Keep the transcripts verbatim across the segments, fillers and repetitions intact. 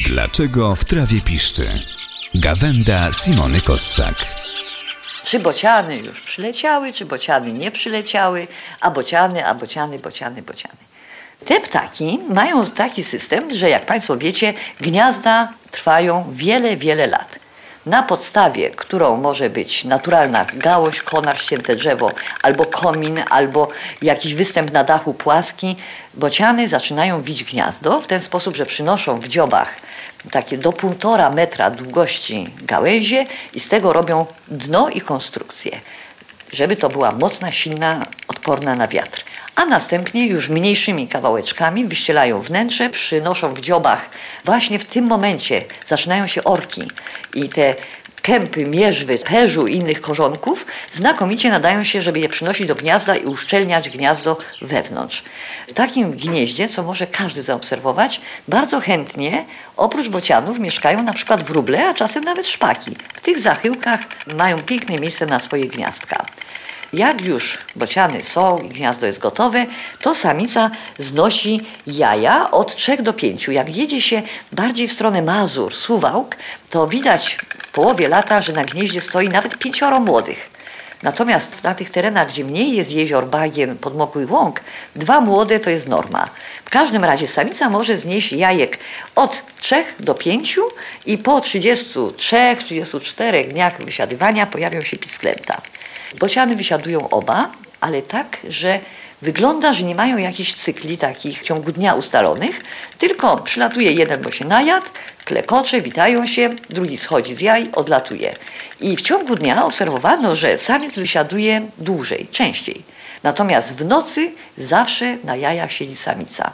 Dlaczego w trawie piszczy? Gawenda Simony Kossak. Czy bociany już przyleciały, czy bociany nie przyleciały, a bociany, a bociany, bociany, bociany. Te ptaki mają taki system, że jak Państwo wiecie, gniazda trwają wiele, wiele lat. Na podstawie, którą może być naturalna gałąź, konar, ścięte drzewo, albo komin, albo jakiś występ na dachu płaski, bociany zaczynają wić gniazdo w ten sposób, że przynoszą w dziobach takie do półtora metra długości gałęzie i z tego robią dno i konstrukcję, żeby to była mocna, silna, odporna na wiatr. A następnie już mniejszymi kawałeczkami wyścielają wnętrze, przynoszą w dziobach. Właśnie w tym momencie zaczynają się orki i te kępy, mierzwy, perzu i innych korzonków znakomicie nadają się, żeby je przynosić do gniazda i uszczelniać gniazdo wewnątrz. W takim gnieździe, co może każdy zaobserwować, bardzo chętnie oprócz bocianów mieszkają na przykład wróble, a czasem nawet szpaki. W tych zachyłkach mają piękne miejsce na swoje gniazdka. Jak już bociany są i gniazdo jest gotowe, to samica znosi jaja od trzech do pięciu. Jak jedzie się bardziej w stronę Mazur, Suwałk, to widać w połowie lata, że na gnieździe stoi nawet pięcioro młodych. Natomiast na tych terenach, gdzie mniej jest jezior, bagien, podmokłych łąk, dwa młode to jest norma. W każdym razie samica może znieść jajek od trzech do pięciu i po trzydziestu trzech, trzydziestu czterech dniach wysiadywania pojawią się pisklęta. Bociany wysiadują oba, ale tak, że wygląda, że nie mają jakichś cykli takich w ciągu dnia ustalonych, tylko przylatuje jeden, bo się najadł, klekocze, witają się, drugi schodzi z jaj, odlatuje. I w ciągu dnia obserwowano, że samiec wysiaduje dłużej, częściej. Natomiast w nocy zawsze na jajach siedzi samica.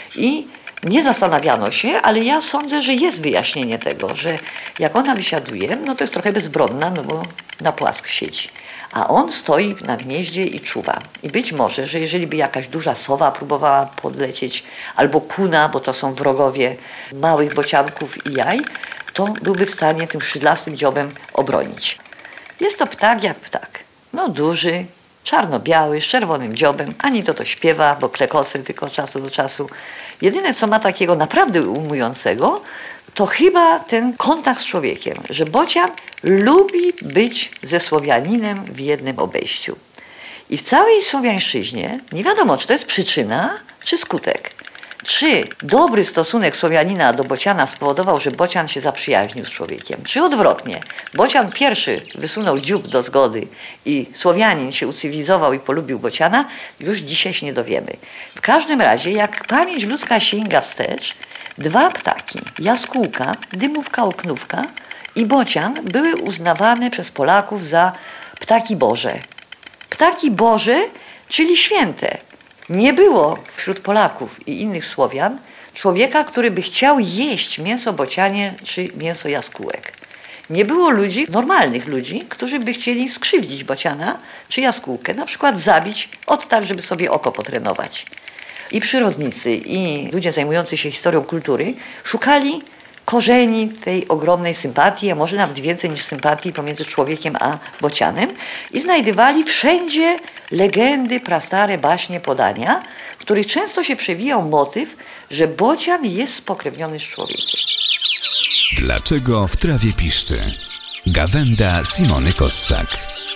I nie zastanawiano się, ale ja sądzę, że jest wyjaśnienie tego, że jak ona wysiaduje, no to jest trochę bezbronna, no bo na płask siedzi. A on stoi na gnieździe i czuwa. I być może, że jeżeli by jakaś duża sowa próbowała podlecieć, albo kuna, bo to są wrogowie małych bocianków i jaj, to byłby w stanie tym szydlastym dziobem obronić. Jest to ptak jak ptak. No duży, czarno-biały, z czerwonym dziobem. Ani to to śpiewa, bo klekoce tylko od czasu do czasu. Jedyne, co ma takiego naprawdę ujmującego, to chyba ten kontakt z człowiekiem, że bocian lubi być ze Słowianinem w jednym obejściu. I w całej słowiańszczyźnie nie wiadomo, czy to jest przyczyna, czy skutek. Czy dobry stosunek Słowianina do bociana spowodował, że bocian się zaprzyjaźnił z człowiekiem, czy odwrotnie. Bocian pierwszy wysunął dziób do zgody i Słowianin się ucywilizował i polubił bociana, już dzisiaj się nie dowiemy. W każdym razie, jak pamięć ludzka sięga wstecz, dwa ptaki, jaskółka, dymówka, oknówka i bocian były uznawane przez Polaków za ptaki boże. Ptaki boże, czyli święte. Nie było wśród Polaków i innych Słowian człowieka, który by chciał jeść mięso bocianie czy mięso jaskółek. Nie było ludzi, normalnych ludzi, którzy by chcieli skrzywdzić bociana czy jaskółkę, na przykład zabić od tak, żeby sobie oko potrenować. I przyrodnicy, i ludzie zajmujący się historią kultury szukali korzeni tej ogromnej sympatii, a może nawet więcej niż sympatii pomiędzy człowiekiem a bocianem i znajdywali wszędzie legendy, prastare baśnie, podania, w których często się przewijał motyw, że bocian jest spokrewniony z człowiekiem. Dlaczego w trawie piszczy? Gawenda Simony Kossak.